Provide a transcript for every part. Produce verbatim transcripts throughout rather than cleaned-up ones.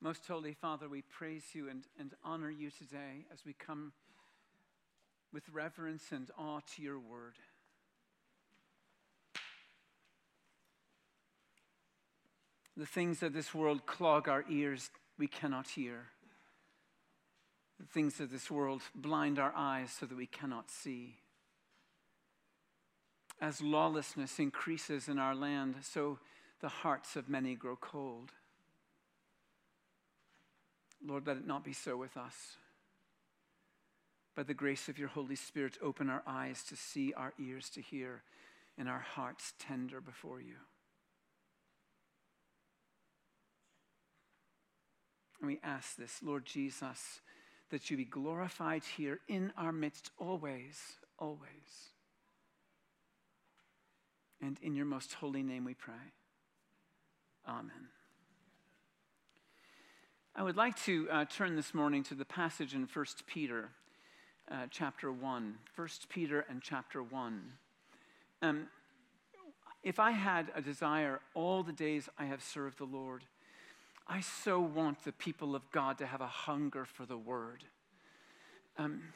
Most Holy Father, we praise you and, and honor you today as we come with reverence and awe to your word. The things of this world clog our ears, we cannot hear. The things of this world blind our eyes so that we cannot see. As lawlessness increases in our land, so the hearts of many grow cold. Lord, let it not be so with us. By the grace of your Holy Spirit, open our eyes to see, our ears to hear, and our hearts tender before you. And we ask this, Lord Jesus, that you be glorified here in our midst always, always. And in your most holy name we pray. Amen. I would like to uh, turn this morning to the passage in First Peter, uh, chapter one. First Peter and chapter one. Um, if I had a desire all the days I have served the Lord, I so want the people of God to have a hunger for the word. Um,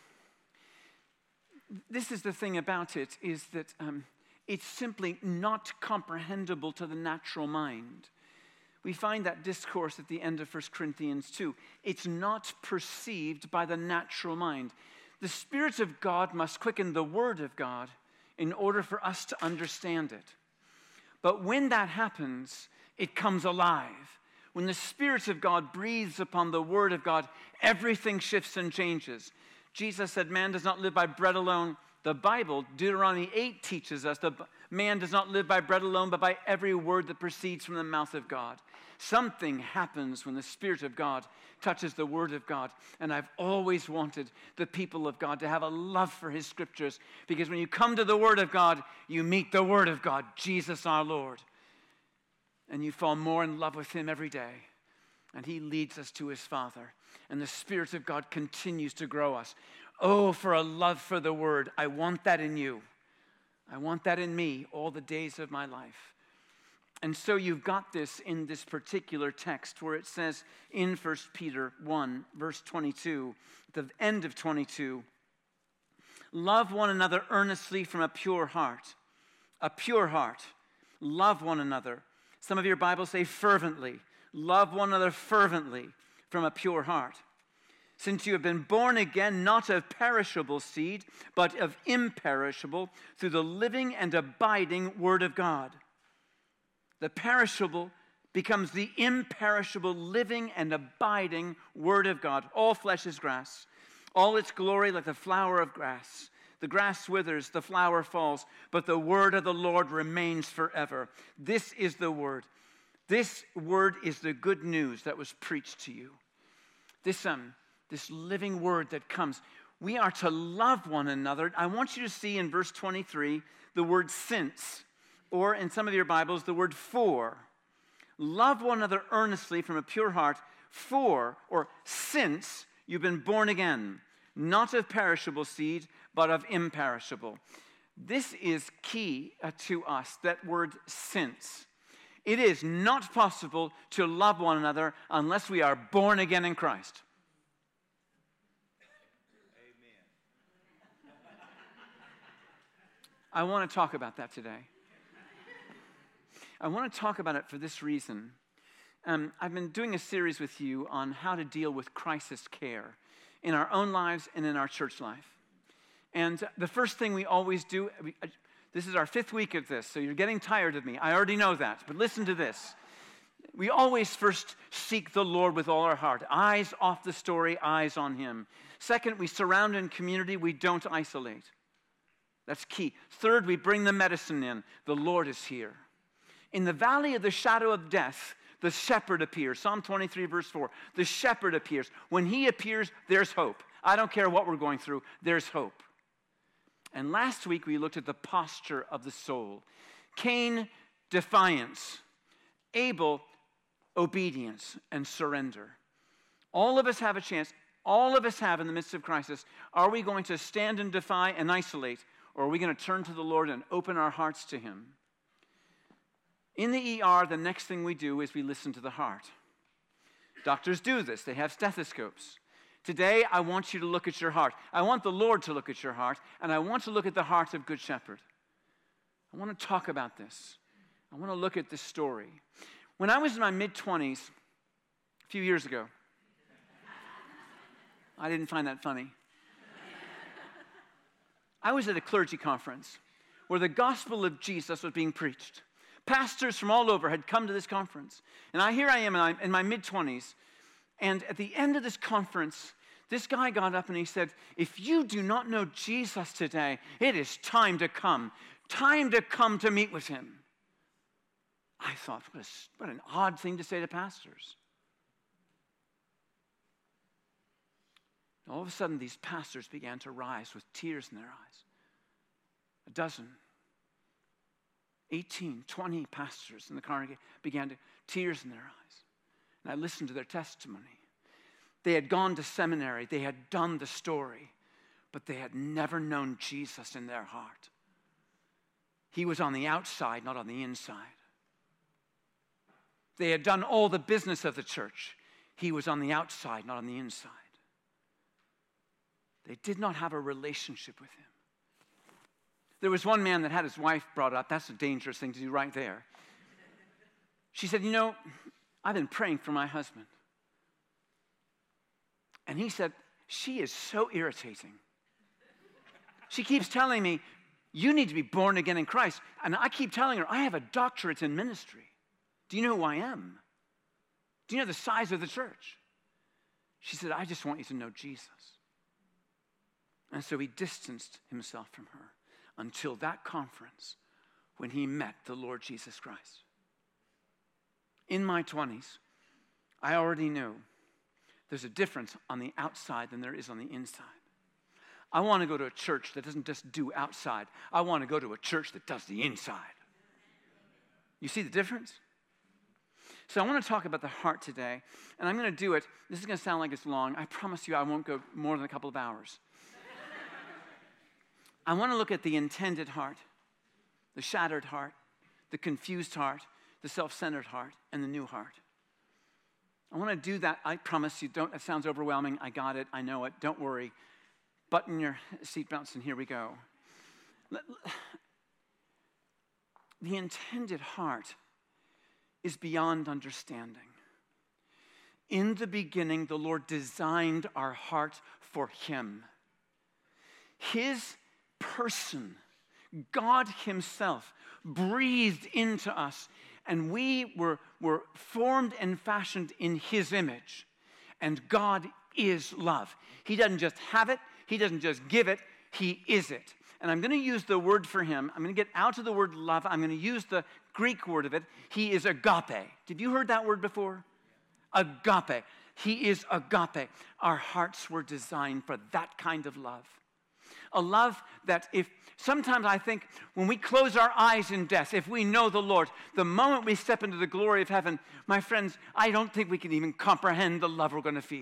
this is the thing about it, is that um, it's simply not comprehensible to the natural mind. We find that discourse at the end of First Corinthians two. It's not perceived by the natural mind. The Spirit of God must quicken the Word of God in order for us to understand it. But when that happens, it comes alive. When the Spirit of God breathes upon the Word of God, everything shifts and changes. Jesus said, man does not live by bread alone. The Bible, Deuteronomy eight, teaches us that man does not live by bread alone, but by every word that proceeds from the mouth of God. Something happens when the Spirit of God touches the Word of God. And I've always wanted the people of God to have a love for His Scriptures, because when you come to the Word of God, you meet the Word of God, Jesus our Lord. And you fall more in love with Him every day. And He leads us to His Father. And the Spirit of God continues to grow us. Oh, for a love for the Word. I want that in you. I want that in me all the days of my life. And so you've got this in this particular text where it says in First Peter one, verse twenty-two, at the end of twenty-two, love one another earnestly from a pure heart. A pure heart. Love one another. Some of your Bibles say fervently. Love one another fervently from a pure heart. Since you have been born again, not of perishable seed, but of imperishable, through the living and abiding Word of God. The perishable becomes the imperishable, living and abiding Word of God. All flesh is grass, all its glory like the flower of grass. The grass withers, the flower falls, but the word of the Lord remains forever. This is the word. This word is the good news that was preached to you. This um. This living word that comes. We are to love one another. I want you to see in verse twenty-three the word since, or in some of your Bibles, the word for. Love one another earnestly from a pure heart, for, or since you've been born again, not of perishable seed, but of imperishable. This is key uh, to us, that word since. It is not possible to love one another unless we are born again in Christ. I want to talk about that today. I want to talk about it for this reason. Um, I've been doing a series with you on how to deal with crisis care in our own lives and in our church life. And the first thing we always do, we, uh, this is our fifth week of this, so you're getting tired of me. I already know that, but listen to this. We always first seek the Lord with all our heart. Eyes off the story, eyes on Him. Second, we surround in community, we don't isolate. That's key. Third, we bring the medicine in. The Lord is here. In the valley of the shadow of death, the shepherd appears. Psalm twenty-three, verse four. The shepherd appears. When He appears, there's hope. I don't care what we're going through, there's hope. And last week, we looked at the posture of the soul. Cain, defiance. Abel, obedience and surrender. All of us have a chance. All of us have in the midst of crisis. Are we going to stand and defy and isolate? Or are we going to turn to the Lord and open our hearts to Him? In the E R, the next thing we do is we listen to the heart. Doctors do this. They have stethoscopes. Today, I want you to look at your heart. I want the Lord to look at your heart, and I want to look at the heart of Good Shepherd. I want to talk about this. I want to look at this story. When I was in my mid-twenties, a few years ago, I didn't find that funny. I was at a clergy conference where the gospel of Jesus was being preached. Pastors from all over had come to this conference. And I, here I am in my, in my mid-twenties. And at the end of this conference, this guy got up and he said, if you do not know Jesus today, it is time to come. Time to come to meet with him. I thought, what, a, what an odd thing to say to pastors. All of a sudden, these pastors began to rise with tears in their eyes. A dozen, eighteen, twenty pastors in the congregation began to, tears in their eyes. And I listened to their testimony. They had gone to seminary. They had done the story. But they had never known Jesus in their heart. He was on the outside, not on the inside. They had done all the business of the church. He was on the outside, not on the inside. They did not have a relationship with him. There was one man that had his wife brought up. That's a dangerous thing to do right there. She said, you know, I've been praying for my husband. And he said, she is so irritating. She keeps telling me, you need to be born again in Christ. And I keep telling her, I have a doctorate in ministry. Do you know who I am? Do you know the size of the church? She said, I just want you to know Jesus. And so he distanced himself from her until that conference when he met the Lord Jesus Christ. In my twenties, I already knew there's a difference on the outside than there is on the inside. I want to go to a church that doesn't just do outside. I want to go to a church that does the inside. You see the difference? So I want to talk about the heart today, and I'm going to do it. This is going to sound like it's long. I promise you I won't go more than a couple of hours. I want to look at the intended heart, the shattered heart, the confused heart, the self-centered heart, and the new heart. I want to do that. I promise you. Don't. It sounds overwhelming. I got it. I know it. Don't worry. Button your seatbelts, and here we go. The intended heart is beyond understanding. In the beginning, the Lord designed our heart for him. His person, God himself, breathed into us, and we were, were formed and fashioned in his image. And God is love. He doesn't just have it. He doesn't just give it. He is it. And I'm going to use the word for him. I'm going to get out of the word love. I'm going to use the Greek word of it. He is agape. Have you heard that word before? Agape. He is agape. Our hearts were designed for that kind of love. A love that if, sometimes I think when we close our eyes in death, if we know the Lord, the moment we step into the glory of heaven, my friends, I don't think we can even comprehend the love we're going to feel.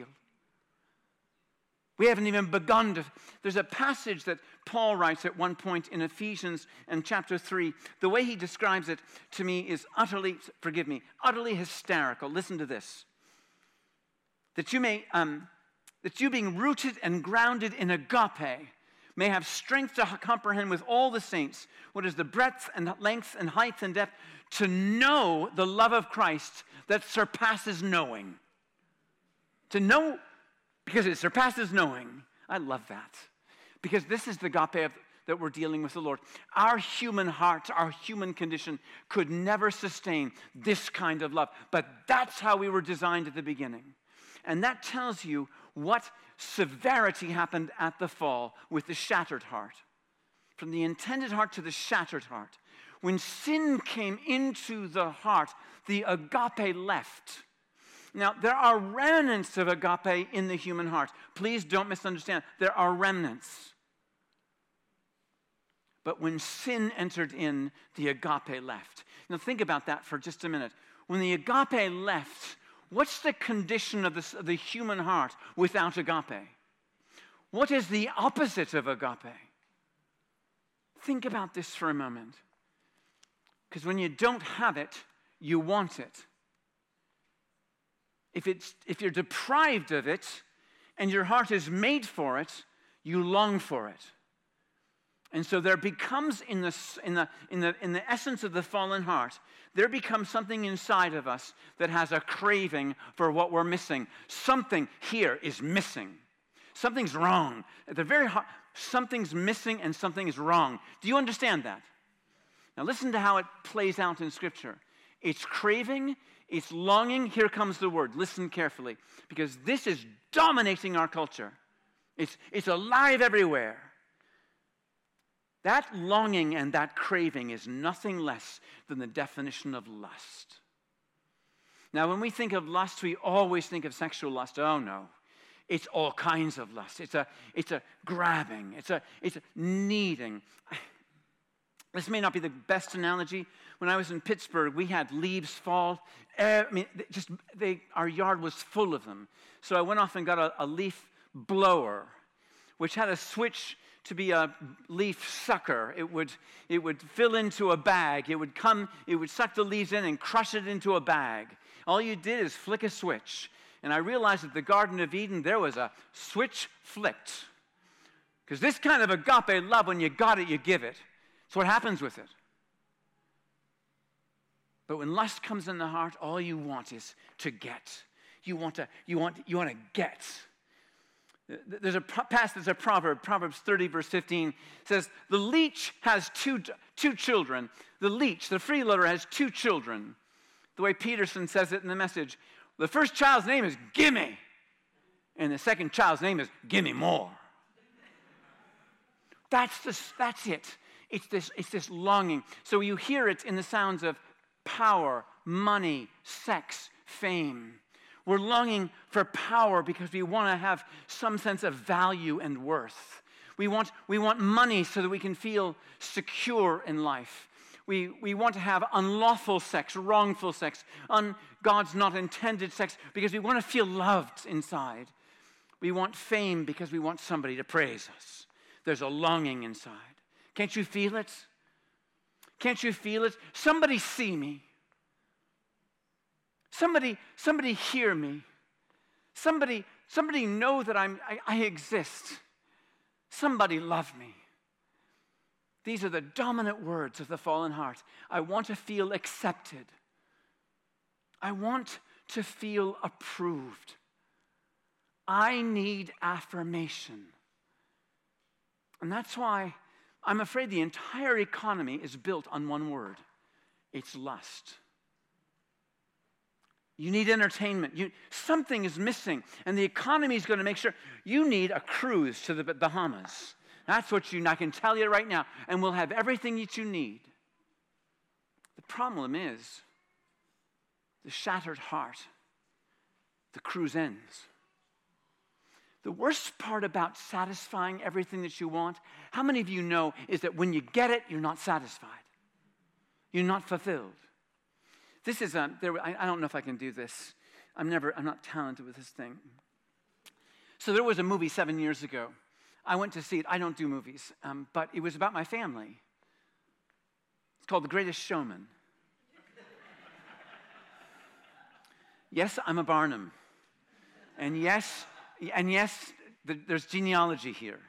We haven't even begun to. There's a passage that Paul writes at one point in Ephesians and chapter three. The way he describes it to me is utterly, forgive me, utterly hysterical. Listen to this. That you may, um, that you being rooted and grounded in agape, may have strength to comprehend with all the saints what is the breadth and length and height and depth, to know the love of Christ that surpasses knowing. To know, because it surpasses knowing. I love that. Because this is the agape of, that we're dealing with the Lord. Our human hearts, our human condition could never sustain this kind of love. But that's how we were designed at the beginning. And that tells you what severity happened at the fall with the shattered heart. From the intended heart to the shattered heart. When sin came into the heart, the agape left. Now, there are remnants of agape in the human heart. Please don't misunderstand. There are remnants. But when sin entered in, the agape left. Now, think about that for just a minute. When the agape left, what's the condition of, this, of the human heart without agape? What is the opposite of agape? Think about this for a moment. Because when you don't have it, you want it. if, it's, if you're deprived of it and your heart is made for it, you long for it. And so there becomes, in the, in, the, in, the, in the essence of the fallen heart, there becomes something inside of us that has a craving for what we're missing. Something here is missing. Something's wrong. At the very heart, something's missing and something is wrong. Do you understand that? Now listen to how it plays out in Scripture. It's craving, it's longing. Here comes the word. Listen carefully, because this is dominating our culture. It's, it's alive everywhere. That longing and that craving is nothing less than the definition of lust. Now, when we think of lust, we always think of sexual lust. Oh, no. It's all kinds of lust. It's a, it's a grabbing. It's a, it's a needing. This may not be the best analogy. When I was in Pittsburgh, we had leaves fall. Uh, I mean, just they, our yard was full of them. So I went off and got a, a leaf blower, which had a switch to be a leaf sucker. It would, it would fill into a bag. It would come, it would suck the leaves in and crush it into a bag. All you did is flick a switch. And I realized at the Garden of Eden, there was a switch flicked. Because this kind of agape love, when you got it, you give it. It's what happens with it. But when lust comes in the heart, all you want is to get. You want to, you want, you want to get. There's a passage, there's a proverb, Proverbs thirty, verse fifteen, says, the leech has two, two children. The leech, the freeloader, has two children. The way Peterson says it in the Message, the first child's name is Gimme, and the second child's name is Gimme More. That's, the, that's it. It's this, it's this longing. So you hear it in the sounds of power, money, sex, fame. We're longing for power because we want to have some sense of value and worth. We want, we want money so that we can feel secure in life. We, we want to have unlawful sex, wrongful sex, un, God's not intended sex, because we want to feel loved inside. We want fame because we want somebody to praise us. There's a longing inside. Can't you feel it? Can't you feel it? Somebody see me. Somebody, somebody hear me. Somebody, somebody know that I'm, I, I exist. Somebody love me. These are the dominant words of the fallen heart. I want to feel accepted. I want to feel approved. I need affirmation. And that's why I'm afraid the entire economy is built on one word. It's lust. You need entertainment. You, something is missing, and the economy is going to make sure. You need a cruise to the Bahamas. That's what you need. I can tell you right now, and we'll have everything that you need. The problem is the shattered heart. The cruise ends. The worst part about satisfying everything that you want, how many of you know, is that when you get it, you're not satisfied. You're not fulfilled. This is a, there, I, I don't know if I can do this. I'm never, I'm not talented with this thing. So there was a movie seven years ago. I went to see it. I don't do movies, um, but it was about my family. It's called The Greatest Showman. Yes, I'm a Barnum. And yes, and yes, the, there's genealogy here.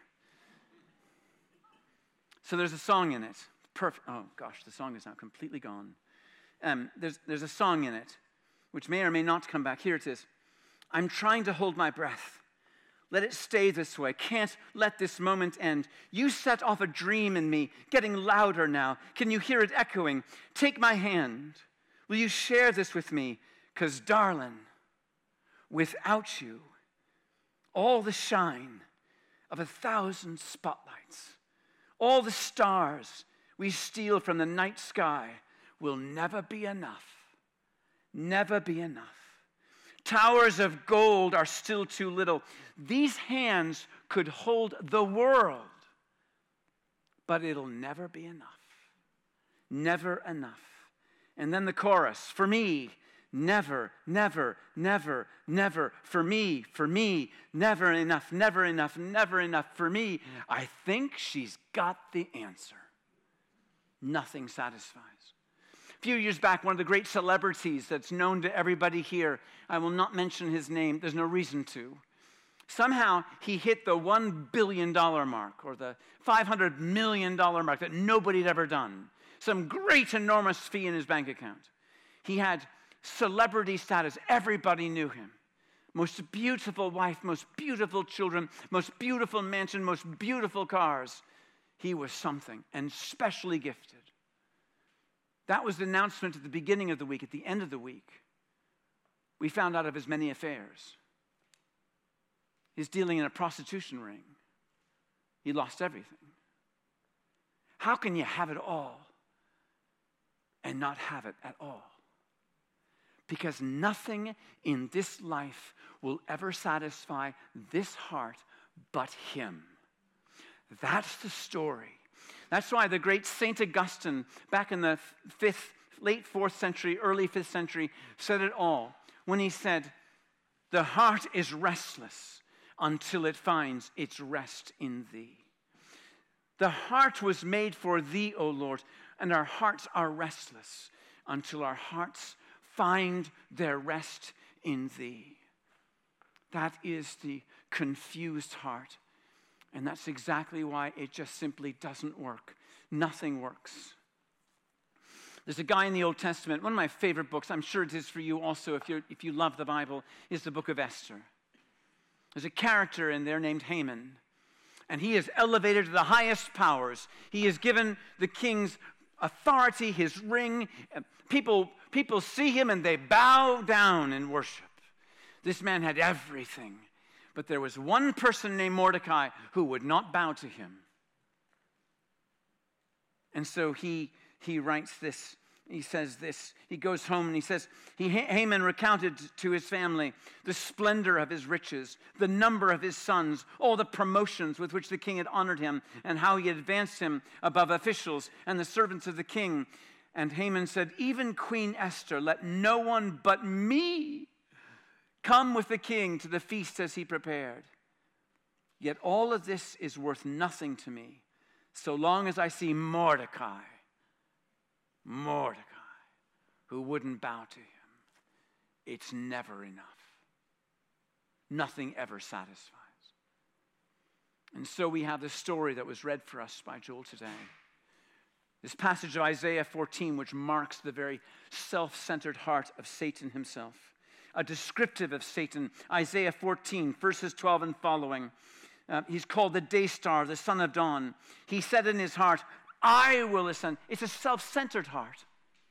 So there's a song in it. Perfect. Oh gosh, the song is now completely gone. Um, there's, there's a song in it, which may or may not come back. Here it is. I'm trying to hold my breath. Let it stay this way. Can't let this moment end. You set off a dream in me, getting louder now. Can you hear it echoing? Take my hand. Will you share this with me? 'Cause darling, without you, all the shine of a thousand spotlights, all the stars we steal from the night sky will never be enough. Never be enough. Towers of gold are still too little. These hands could hold the world, but it'll never be enough. Never enough. And then the chorus, for me, never, never, never, never, for me, for me, never enough, never enough, never enough, for me. I think she's got the answer. Nothing satisfies. A few years back, one of the great celebrities that's known to everybody here, I will not mention his name, there's no reason to. Somehow, he hit the one billion dollars mark, or the five hundred million dollars mark that nobody had ever done. Some great, enormous fee in his bank account. He had celebrity status. Everybody knew him. Most beautiful wife, most beautiful children, most beautiful mansion, most beautiful cars. He was something, and specially gifted. That was the announcement at the beginning of the week. At the end of the week, we found out of his many affairs. He's dealing in a prostitution ring. He lost everything. How can you have it all and not have it at all? Because nothing in this life will ever satisfy this heart but him. That's the story. That's why the great Saint Augustine, back in the fifth, late fourth century, early fifth century, said it all when he said, "The heart is restless until it finds its rest in thee." The heart was made for thee, O Lord, and our hearts are restless until our hearts find their rest in thee. That is the confused heart. And that's exactly why it just simply doesn't work. Nothing works. There's a guy in the Old Testament, one of my favorite books, I'm sure it is for you also if, you're, if you love the Bible, is the book of Esther. There's a character in there named Haman, and he is elevated to the highest powers. He is given the king's authority, his ring. People, people see him and they bow down in worship. This man had everything, but there was one person named Mordecai who would not bow to him. And so he, he writes this. He says this, he goes home and he says, he, Haman recounted to his family the splendor of his riches, the number of his sons, all the promotions with which the king had honored him, and how he had advanced him above officials and the servants of the king. And Haman said, "Even Queen Esther, let no one but me come with the king to the feast as he prepared. Yet all of this is worth nothing to me, so long as I see Mordecai, Mordecai, who wouldn't bow to him. It's never enough. Nothing ever satisfies." And so we have the story that was read for us by Joel today. This passage of Isaiah fourteen, which marks the very self-centered heart of Satan himself. A descriptive of Satan. Isaiah fourteen, verses twelve and following. Uh, he's called the day star, the son of dawn. He said in his heart, "I will ascend." It's a self-centered heart.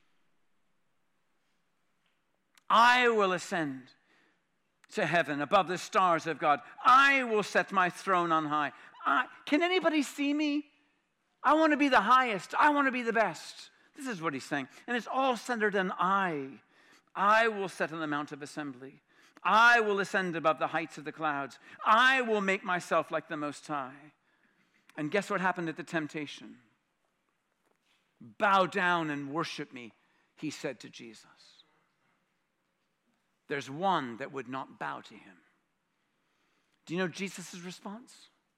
"I will ascend to heaven above the stars of God. I will set my throne on high." I, can anybody see me? I want to be the highest. I want to be the best. This is what he's saying. And it's all centered in I. I will set on the mount of assembly. I will ascend above the heights of the clouds. I will make myself like the Most High. And guess what happened at the temptation? "Bow down and worship me," he said to Jesus. There's one that would not bow to him. Do you know Jesus' response?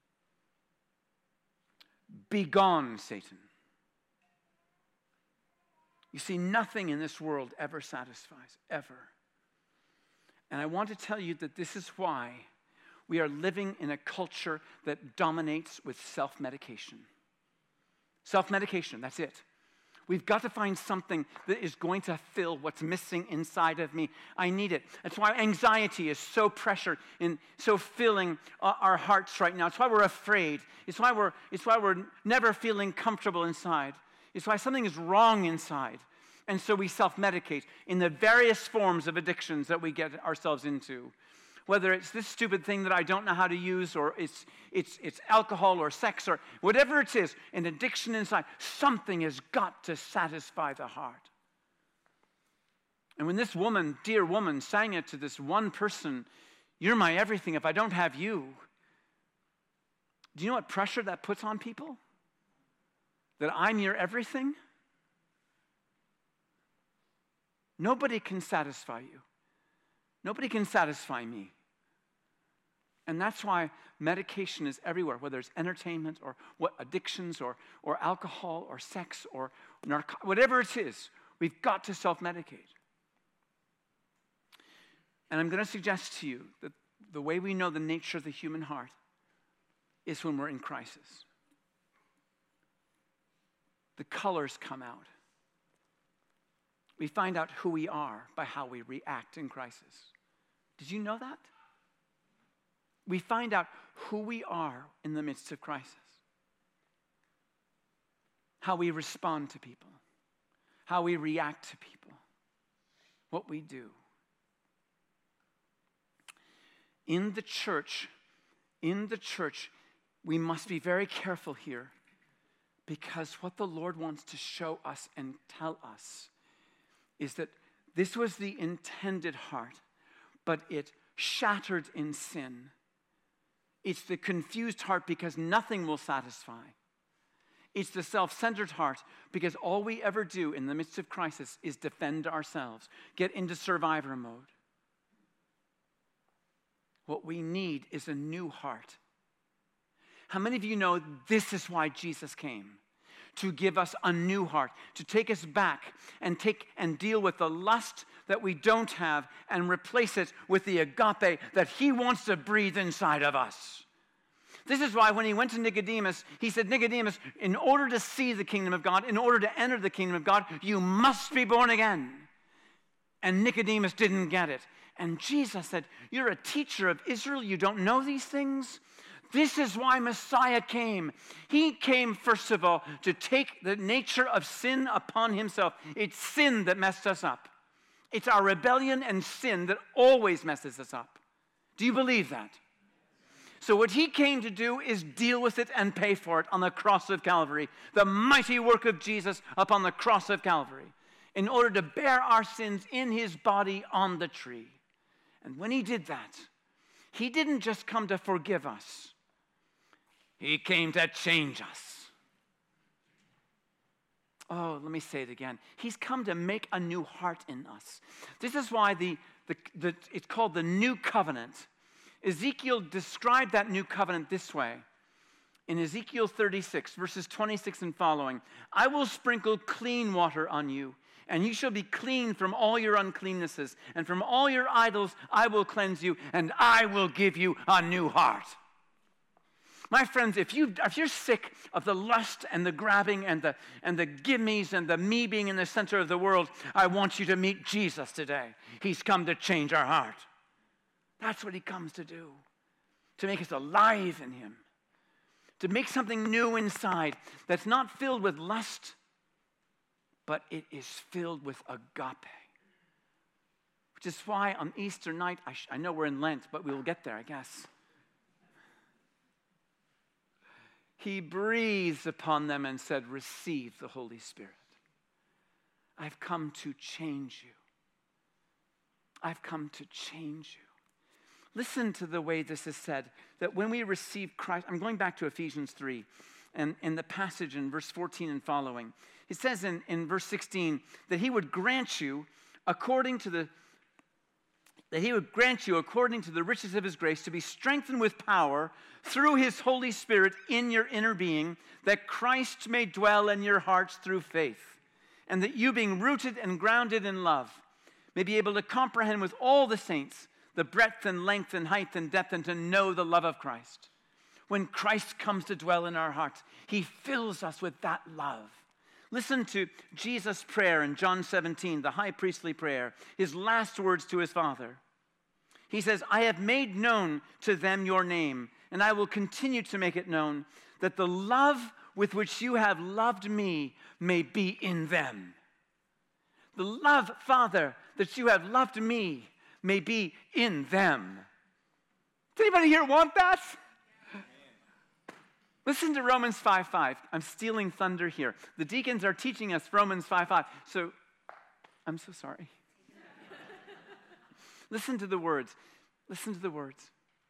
"Begone, Satan." You see, nothing in this world ever satisfies, ever. And I want to tell you that this is why we are living in a culture that dominates with self-medication. Self-medication, that's it. We've got to find something that is going to fill what's missing inside of me. I need it. That's why anxiety is so pressured and so filling our hearts right now. It's why we're afraid. It's why we're, it's why we're never feeling comfortable inside. It's why something is wrong inside. And so we self-medicate in the various forms of addictions that we get ourselves into. Whether it's this stupid thing that I don't know how to use, or it's, it's, it's alcohol or sex or whatever it is, an addiction inside, something has got to satisfy the heart. And when this woman, dear woman, sang it to this one person, "You're my everything if I don't have you," do you know what pressure that puts on people? That I'm your everything? Nobody can satisfy you. Nobody can satisfy me. And that's why medication is everywhere, whether it's entertainment or what addictions or, or alcohol or sex or narco- whatever it is. We've got to self-medicate. And I'm going to suggest to you that the way we know the nature of the human heart is when we're in crisis. The colors come out. We find out who we are by how we react in crisis. Did you know that? We find out who we are in the midst of crisis. How we respond to people. How we react to people. What we do. In the church, in the church, we must be very careful here, because what the Lord wants to show us and tell us is that this was the intended heart, but it shattered in sin. It's the confused heart because nothing will satisfy. It's the self-centered heart because all we ever do in the midst of crisis is defend ourselves, get into survivor mode. What we need is a new heart. How many of you know this is why Jesus came? To give us a new heart, to take us back and take and deal with the lust that we don't have and replace it with the agape that he wants to breathe inside of us. This is why when he went to Nicodemus, he said, Nicodemus, in order to see the kingdom of God, in order to enter the kingdom of God, you must be born again. And Nicodemus didn't get it. And Jesus said, you're a teacher of Israel, you don't know these things? This is why Messiah came. He came, first of all, to take the nature of sin upon himself. It's sin that messed us up. It's our rebellion and sin that always messes us up. Do you believe that? So what he came to do is deal with it and pay for it on the cross of Calvary. The mighty work of Jesus upon the cross of Calvary. In order to bear our sins in his body on the tree. And when he did that, he didn't just come to forgive us. He came to change us. Oh, let me say it again. He's come to make a new heart in us. This is why the, the, the it's called the new covenant. Ezekiel described that new covenant this way. In Ezekiel thirty-six, verses twenty-six and following, I will sprinkle clean water on you, and you shall be clean from all your uncleannesses, and from all your idols I will cleanse you, and I will give you a new heart. My friends, if, you, if you're sick of the lust and the grabbing and the, and the gimmies and the me being in the center of the world, I want you to meet Jesus today. He's come to change our heart. That's what he comes to do, to make us alive in him, to make something new inside that's not filled with lust, but it is filled with agape. Which is why on Easter night, I, sh- I know we're in Lent, but we will get there, I guess. He breathed upon them and said, receive the Holy Spirit. I've come to change you. I've come to change you. Listen to the way this is said, that when we receive Christ, I'm going back to Ephesians three, and in the passage in verse fourteen and following. It says in, in verse sixteen that he would grant you according to the that he would grant you according to the riches of his grace to be strengthened with power through his Holy Spirit in your inner being, that Christ may dwell in your hearts through faith, and that you, being rooted and grounded in love, may be able to comprehend with all the saints the breadth and length and height and depth, and to know the love of Christ. When Christ comes to dwell in our hearts, he fills us with that love. Listen to Jesus' prayer in John seventeen, the high priestly prayer, his last words to his Father. He says, I have made known to them your name, and I will continue to make it known, that the love with which you have loved me may be in them. The love, Father, that you have loved me may be in them. Does anybody here want that? Listen to Romans five five. I'm stealing thunder here. The deacons are teaching us Romans five five. So, I'm so sorry. Listen to the words. Listen to the words.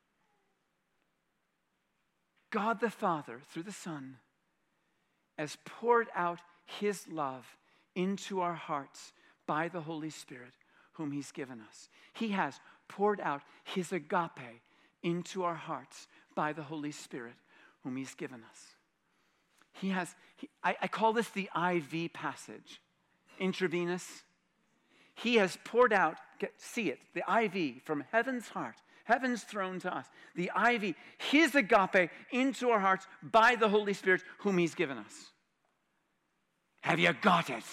God the Father, through the Son, has poured out his love into our hearts by the Holy Spirit, whom he's given us. He has poured out his agape into our hearts by the Holy Spirit, whom he's given us. He has, he, I, I call this the I V passage intravenous. He has poured out, get, see it, the I V from heaven's heart, heaven's throne to us. The I V, his agape into our hearts by the Holy Spirit whom he's given us. Have you got it?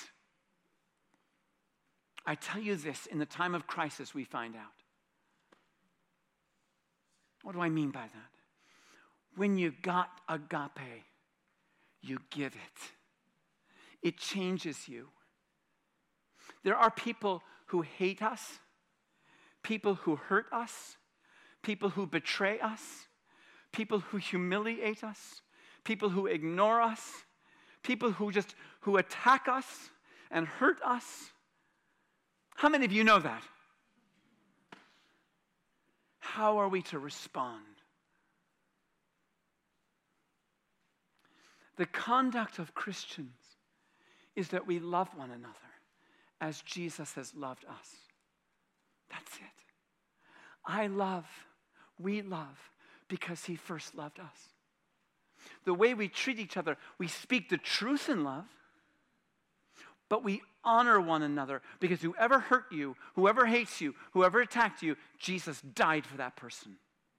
I tell you this, in the time of crisis we find out. What do I mean by that? When you got agape, you give it. It changes you. There are people who hate us, people who hurt us, people who betray us, people who humiliate us, people who ignore us, people who just who attack us and hurt us. How many of you know that? How are we to respond? The conduct of Christians is that we love one another as Jesus has loved us. That's it. I love, we love, because he first loved us. The way we treat each other, we speak the truth in love, but we honor one another because whoever hurt you, whoever hates you, whoever attacked you, Jesus died for that person.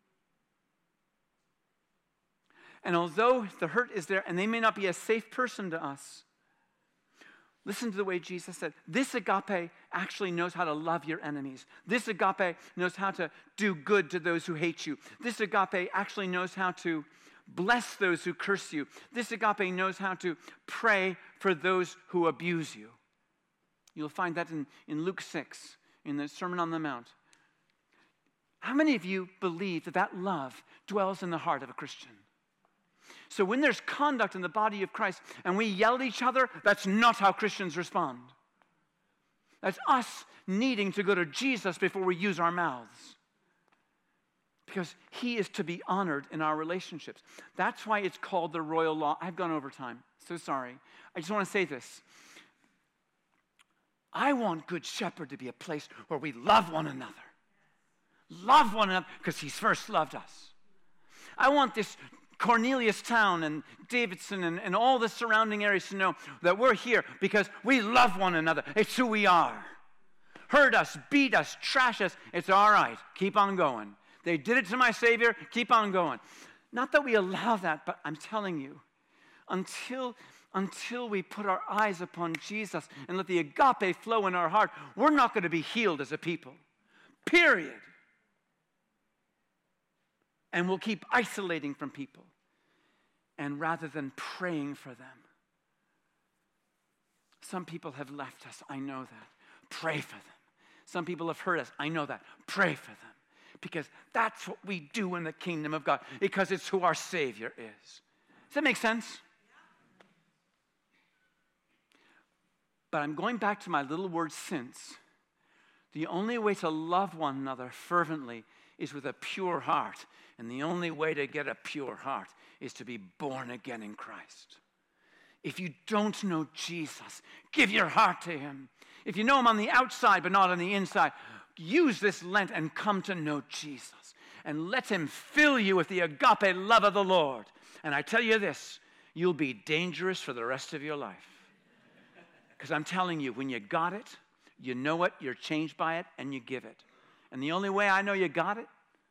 And although the hurt is there, and they may not be a safe person to us, listen to the way Jesus said, this agape actually knows how to love your enemies. This agape knows how to do good to those who hate you. This agape actually knows how to bless those who curse you. This agape knows how to pray for those who abuse you. You'll find that in, in Luke six, in the Sermon on the Mount. How many of you believe that that love dwells in the heart of a Christian? So when there's conduct in the body of Christ and we yell at each other, that's not how Christians respond. That's us needing to go to Jesus before we use our mouths. Because he is to be honored in our relationships. That's why it's called the royal law. I've gone over time. So sorry. I just want to say this. I want Good Shepherd to be a place where we love one another. Love one another because he's first loved us. I want this Cornelius town and Davidson and, and all the surrounding areas to know that we're here because we love one another. It's who we are. Hurt us, beat us, trash us. It's all right. Keep on going. They did it to my Savior. Keep on going. Not that we allow that, but I'm telling you, until, until we put our eyes upon Jesus and let the agape flow in our heart, we're not going to be healed as a people. Period. And we'll keep isolating from people. And rather than praying for them. Some people have left us. I know that. Pray for them. Some people have hurt us. I know that. Pray for them. Because that's what we do in the kingdom of God. Because it's who our Savior is. Does that make sense? But I'm going back to my little word since. The only way to love one another fervently is with a pure heart. And the only way to get a pure heart is to be born again in Christ. If you don't know Jesus, give your heart to him. If you know him on the outside but not on the inside, use this Lent and come to know Jesus. And let him fill you with the agape love of the Lord. And I tell you this, you'll be dangerous for the rest of your life. Because I'm telling you, when you got it, you know it, you're changed by it, and you give it. And the only way I know you got it,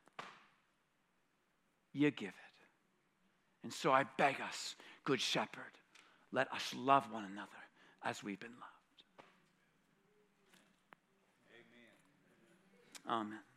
you give it. And so I beg us, Good Shepherd, let us love one another as we've been loved. Amen. Amen.